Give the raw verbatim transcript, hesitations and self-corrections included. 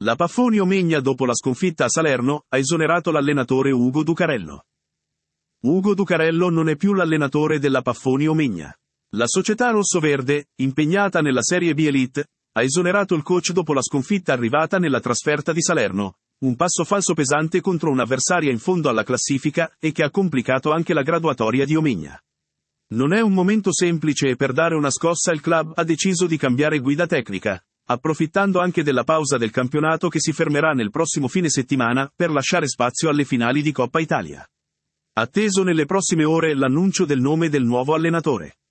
La Paffoni Omegna, dopo la sconfitta a Salerno, ha esonerato l'allenatore Ugo Ducarello. Ugo Ducarello non è più l'allenatore della Paffoni Omegna. La società rossoverde, impegnata nella Serie B Elite, ha esonerato il coach dopo la sconfitta arrivata nella trasferta di Salerno, un passo falso pesante contro un'avversaria in fondo alla classifica e che ha complicato anche la graduatoria di Omegna. Non è un momento semplice e per dare una scossa il club ha deciso di cambiare guida tecnica, approfittando anche della pausa del campionato che si fermerà nel prossimo fine settimana per lasciare spazio alle finali di Coppa Italia. Atteso nelle prossime ore l'annuncio del nome del nuovo allenatore.